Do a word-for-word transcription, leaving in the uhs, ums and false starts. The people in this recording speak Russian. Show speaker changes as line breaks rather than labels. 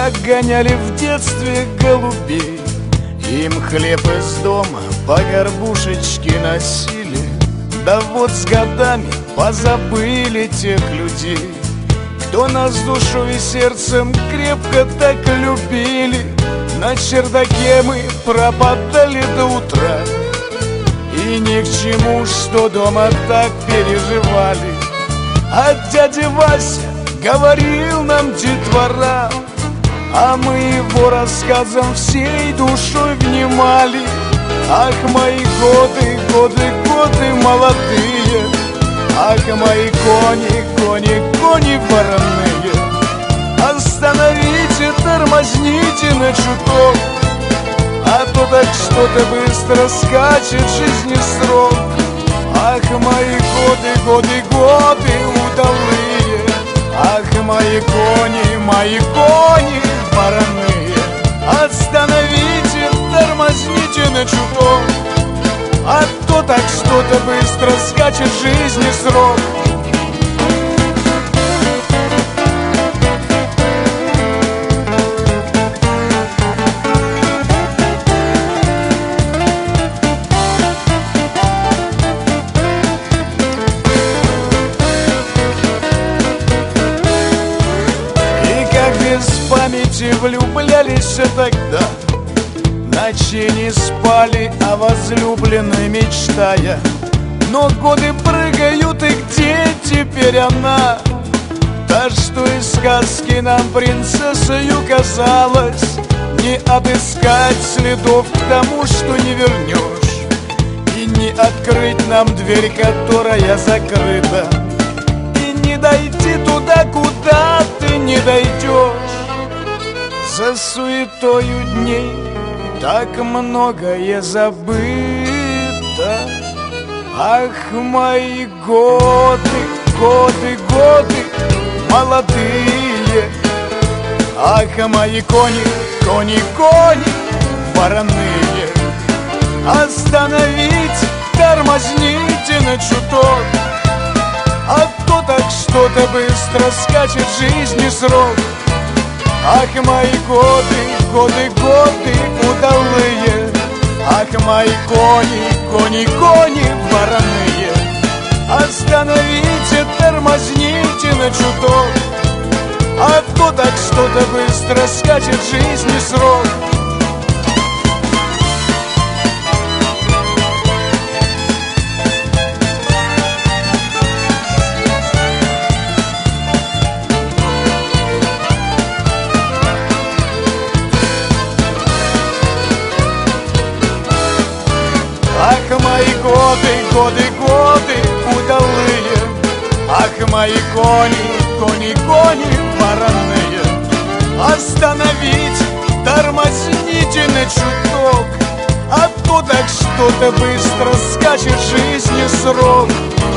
как гоняли в детстве голубей. Им хлеб из дома по горбушечке носили, да вот с годами позабыли тех людей, кто нас душой и сердцем крепко так любили. На чердаке мы пропадали до утра, и ни к чему, что дома так переживали. А дядя Вася говорил нам детвора, а мы его рассказам всей душой внимали. Ах, мои годы, годы, годы молодые, ах, мои кони, кони, кони вороные. Остановите, тормозните на чуток, а то так что-то быстро скачет жизни срок. Ах, мои годы, годы, годы удалые, ах, мои кони, мои кони вороные. Остановите, тормозните на чуток, а то так что-то быстро скачет жизни срок. Без памяти влюблялись тогда, ночи не спали, о возлюбленной мечтая. Но годы прыгают, и где теперь она? Та, что из сказки нам принцессою казалась. Не отыскать следов к тому, что не вернешь, и не открыть нам дверь, которая закрыта, и не дойти туда, куда ты не дойдешь. За суетою дней так многое забыто. Ах, мои годы, годы, годы молодые, ах, мои кони, кони, кони вороные. Остановите, тормозните на чуток, а то так что-то быстро скачет жизни срок. Ах, мои годы, годы, годы удалые, ах, мои кони, кони, кони вороные. Остановите, тормозните на чуток, а то так что-то быстро скачет жизни срок. Ах, мои годы, годы, годы удалые, ах, мои кони, кони, кони вороные. Остановить, тормозните на чуток, а то так что-то быстро скачет жизни срок.